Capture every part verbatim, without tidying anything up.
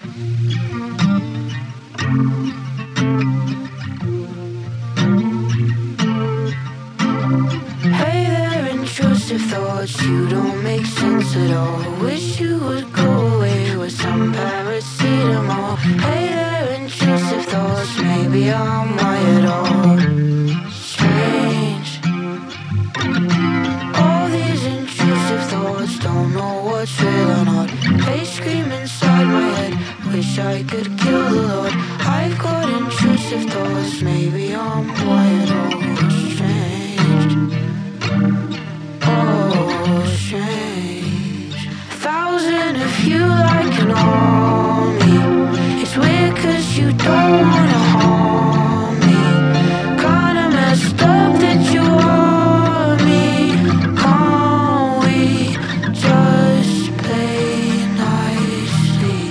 Hey there, intrusive thoughts, you don't make sense at all. Wish you would go away with some paracetamol. Hey there, intrusive thoughts, maybe I'm wired all strange. All these intrusive thoughts, don't know what's real or not. They scream inside my head, wish I could kill the Lord. I've got intrusive thoughts, maybe I'm wired all strange. Oh, strange. A thousand of you like an army. It's weird cause you don't wanna harm me. Kinda messed up that you are me. Can't we just play nicely?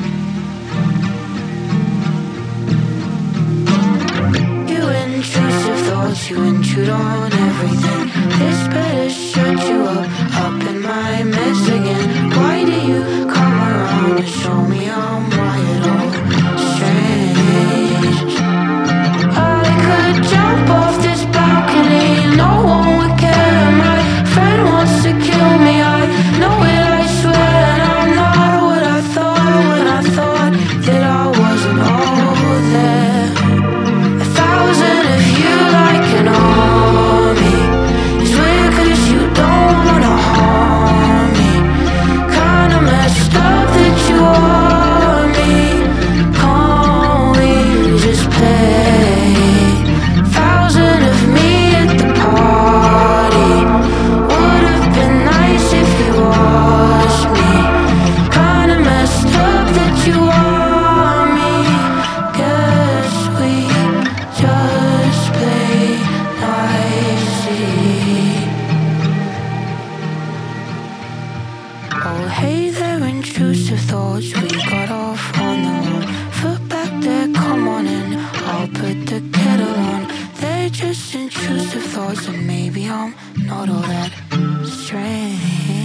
You intrusive thoughts, you intrude on everything. This better shut you up, up in my mess again. Why do you come around and show me I'm wired all strange? I could jump off this balcony, no one would care. My friend wants to kill me, I know it, I swear. And I'm not what I thought when I thought that I wasn't all there. A thousand of you like an army. It's weird cause you don't wanna harm me. Kinda messed up that you are me. Can't we just play? Thousand of me at the party. Would've been nice if you watched me. Kinda messed up that you are me. Guess we just play nicely. Oh, hey there, intrusive thoughts. We got off on the wrong foot back there. Come on in, I'll put the kettle on. They're just intrusive thoughts, and maybe I'm not all that strange.